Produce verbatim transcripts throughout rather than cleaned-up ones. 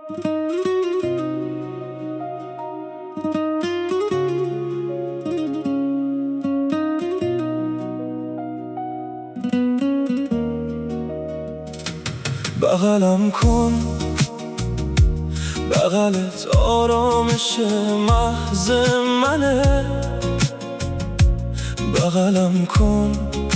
بغلم کن، بغلت آرامش محض منه. بغلم کن،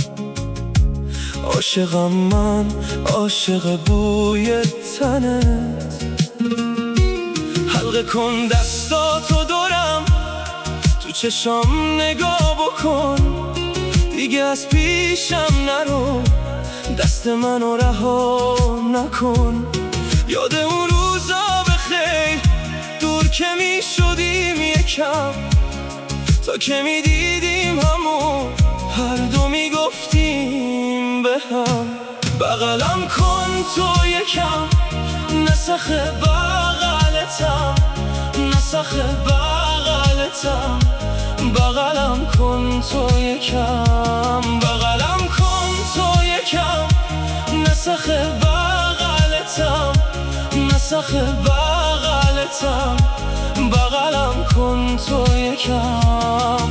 عاشقم من، عاشق بوی تنت. حلقه کن دستاتو دورم، تو چشام نگاه بکن. دیگه از پیشم نرو، دست منو رها نکن. یاد اون روزا بخیر، دور که می شدیم یکم، تا که می دیدیم همون، هر دو می گفتیم به هم. بغلم کن تو یکم، نسخ بغلتم، نسخ بغلتم. بغلم کن تو یکم، بغلم کن تو یکم، نسخ بغلتم، نسخ بغلتم. بغلم کن تو یکم.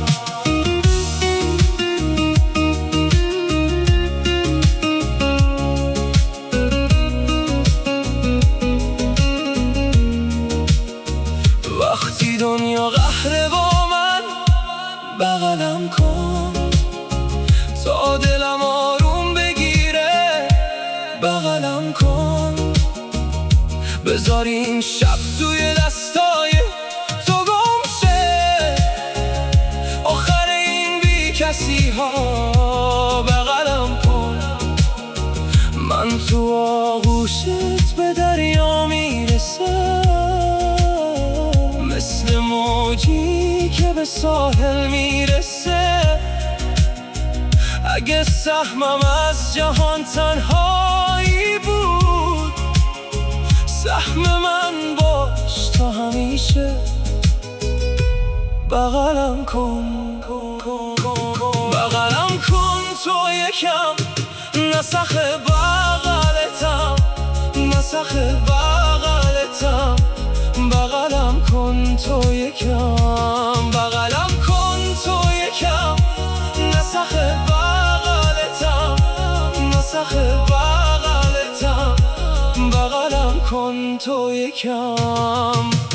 وقتی دنیا قهره با من، بغلم کن تا دلم آروم بگیره. بغلم کن، بذار این شب توی دستای تو گم شه، آخر این بی کسی ها. بغلم کن، من تو آغوشت به دریا میرسم، مثل موجی که به ساحل میرسه. اگه سهمم از جهان تنهایی بود، سهم من باش تا همیشه. بغلم کن، بغلم کن تو یکم، نسخ بغلتم، نسخ بغلتم. بغلم کن تو یکم، بغلم کن تو یکم، نسخ بغلتم، نسخ بغلتم. بغلم کن تو یکم.